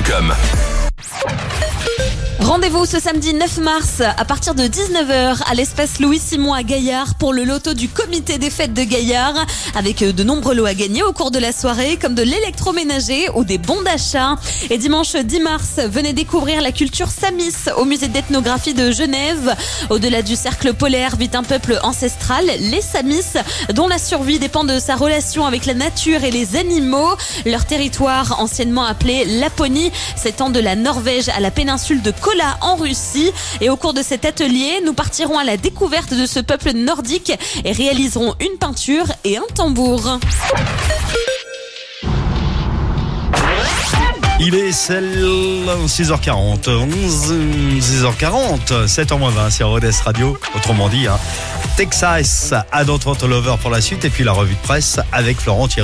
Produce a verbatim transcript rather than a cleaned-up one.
point com. Rendez-vous ce samedi neuf mars à partir de dix-neuf heures à l'espace Louis-Simon à Gaillard pour le loto du comité des fêtes de Gaillard avec de nombreux lots à gagner au cours de la soirée comme de l'électroménager ou des bons d'achat. Et dimanche dix mars, venez découvrir la culture Samis au musée d'ethnographie de Genève. Au-delà du cercle polaire vit un peuple ancestral, les Samis, dont la survie dépend de sa relation avec la nature et les animaux. Leur territoire, anciennement appelé Laponie, s'étend de la Norvège à la péninsule de Kola en Russie. Et au cours de cet atelier, nous partirons à la découverte de ce peuple nordique et réaliserons une peinture et un tambour. Il est six heures quarante, onze, six heures quarante, sept heures moins vingt sur Rodez Radio. Autrement dit, hein, Texas à Don't Want a Lover pour la suite et puis la revue de presse avec Florent Thierry.